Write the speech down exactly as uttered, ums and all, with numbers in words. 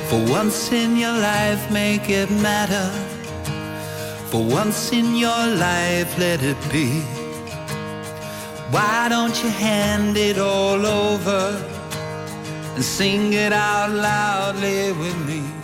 For once in your life, make it matter. For once in your life, let it be. Why don't you hand it all over and sing it out loudly with me?